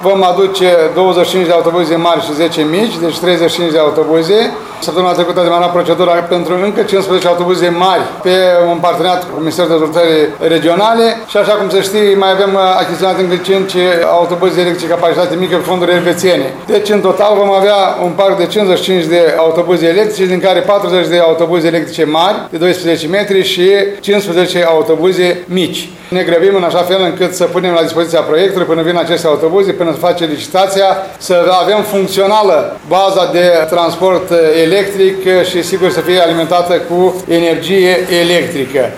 vom aduce 25 de autobuze mari și 10 mici, deci 35 de autobuze. Săptămâna trecută a demarat procedura pentru încă 15 autobuze mari pe un parteneriat cu Ministerul Dezvoltării Regionale și așa cum se știe, mai avem achiziționat încă 5 autobuze electrice capacitate mică cu fonduri elvețiene. Deci în total vom avea un parc de 55 de autobuze electrice, din care 40 de autobuze electrice mari de 12 metri și 15 autobuze mici. Ne grăbim în așa fel încât să punem la dispoziția proiectului până vin aceste autobuze, până se face licitația, să avem funcțională baza de transport electric și sigur să fie alimentată cu energie electrică.